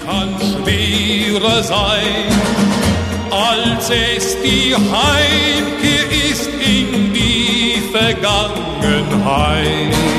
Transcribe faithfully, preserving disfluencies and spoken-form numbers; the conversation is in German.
kann schwerer sein, als es die Heimkehr ist in die Vergangenheit.